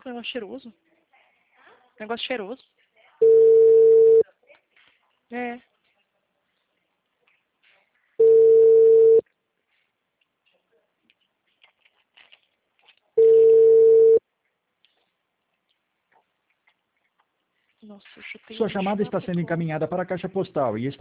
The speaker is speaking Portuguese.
negócio cheiroso. Negócio cheiroso. É. Nossa, eu chutei Sua o lixo chamada lá está pro sendo fundo. encaminhada para a caixa postal e está